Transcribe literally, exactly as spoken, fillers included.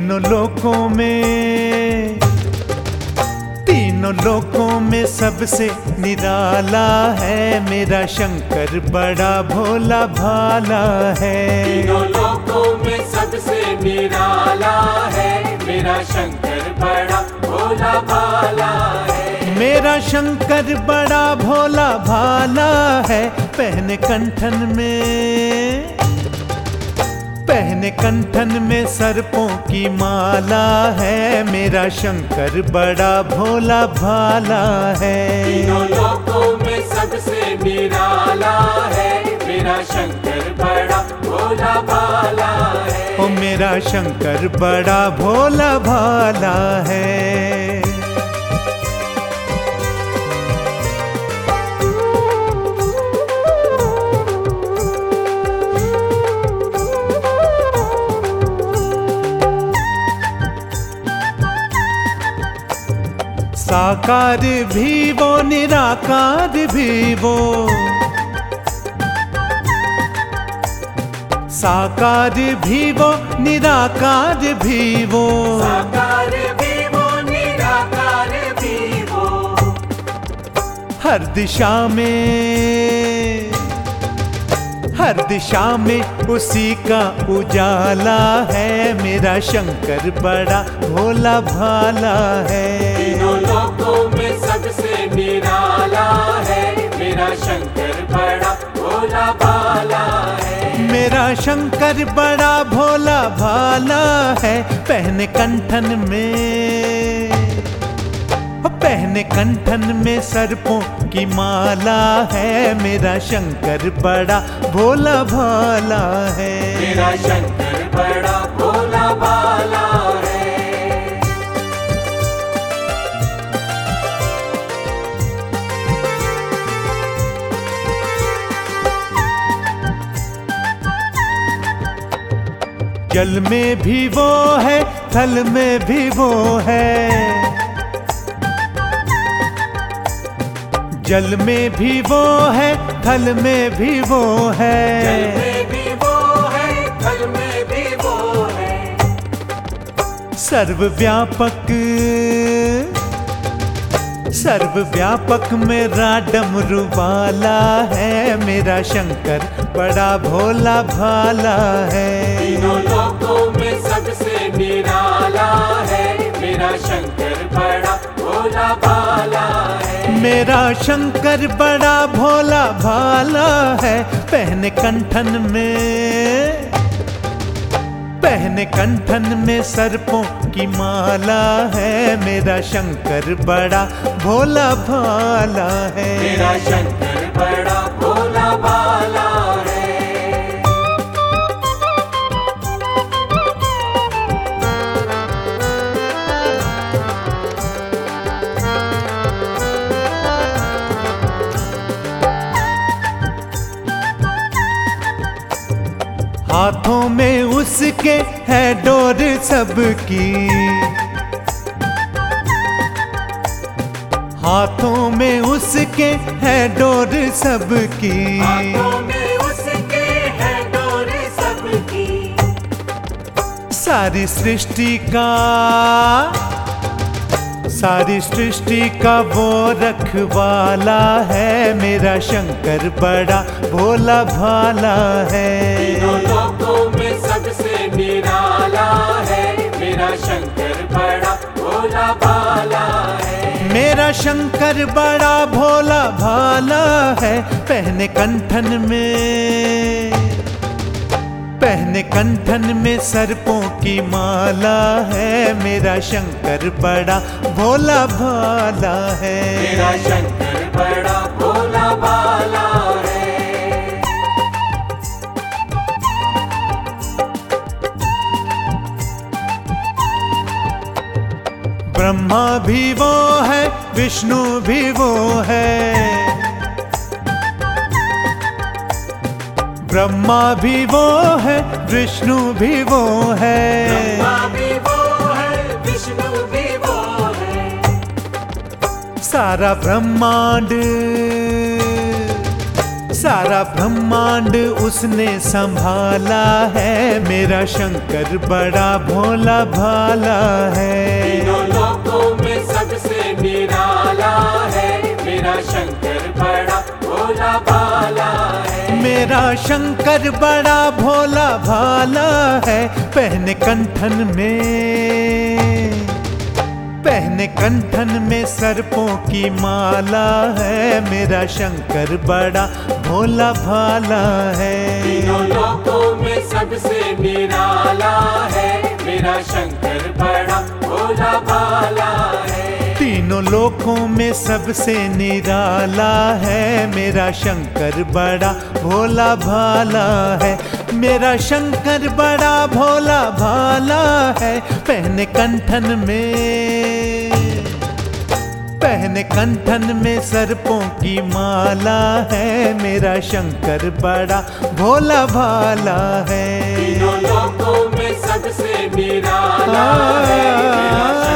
तीनों लोकों में, तीनों लोकों में सबसे निराला है मेरा शंकर, बड़ा भोला भाला है। तीनों लोकों में सबसे निराला है मेरा शंकर, बड़ा भोला भाला है। मेरा शंकर बड़ा भोला भाला है। पहने कंठन में, पहने कंठन में सर्पों की माला है मेरा शंकर, बड़ा भोला भाला है। तीनों लोकों में सबसे निराला है मेरा शंकर, बड़ा भोला भाला है। ओ मेरा शंकर बड़ा भोला भाला है। साकार भी वो निराकार भी वो, साकार भी वो निराकार भी वो, साकार भी वो निराकार भी वो। हर दिशा में, हर दिशा में उसी का उजाला है मेरा शंकर, बड़ा भोला भाला है। तीनों लोकों में सबसे निराला है मेरा शंकर, बड़ा भोला भाला है। मेरा शंकर बड़ा भोला भाला है। पहने कंठन में, पहने कंठन में सर्पों की माला है मेरा शंकर, बड़ा भोला भाला है। मेरा शंकर बड़ा भोला भाला है। जल में भी वो है, थल में भी वो है, जल में भी वो है, थल में भी वो है, जल में भी वो है, थल में भी वो है। सर्वव्यापक, सर्वव्यापक मेरा डमरू वाला है मेरा शंकर, बड़ा भोला भाला है। तीनों लोकों में सबसे निराला है मेरा शंकर, बड़ा भोला भाला है। मेरा शंकर बड़ा भोला भाला है। पहने कंठन में, पहने कंठन में सर्पों की माला है मेरा शंकर, बड़ा भोला भाला है। मेरा शंकर बड़ा भोला भाला है। हाथों में उसके है डोर सबकी, हाथों में उसके है डोर सबकी, हाथों में उसके है डोर सबकी। सारी सृष्टि का, सारी सृष्टि का वो रखवाला है मेरा शंकर, बड़ा भोला भाला है। तीनों लोकों में सबसे निराला है मेरा शंकर, बड़ा भोला भाला है। मेरा शंकर बड़ा भोला भाला है। पहने कंठन में, पहने कंठन में सर्पों की माला है मेरा शंकर, बड़ा भोला भाला है। मेरा शंकर बड़ा भोला भाला है। ब्रह्मा भी वो है, विष्णु भी वो है, ब्रह्मा भी वो है, विष्णु भी वो है, ब्रह्मा भी वो है, विष्णु भी वो है। सारा ब्रह्मांड, सारा ब्रह्मांड उसने संभाला है, मेरा शंकर बड़ा भोला भाला है। तीनों लोकों में सबसे निराला है, मेरा शंकर बड़ा भोला भाला है। मेरा शंकर बड़ा भोला भाला है, पहने कंठन में पहने कंठन में सर्पों की माला है, मेरा शंकर बड़ा भोला भाला है। तीनों लोकों में सबसे निराला है, मेरा शंकर बड़ा भोला भाला है। तीनों लोकों में सबसे निराला है, मेरा शंकर बड़ा भोला भाला है। मेरा शंकर बड़ा भोला भाला है, पहने कंठन में पहने कंठन में सर्पों की माला है, मेरा शंकर बड़ा भोला भाला है। तीनों लोकों में सबसे निराला है, मेरा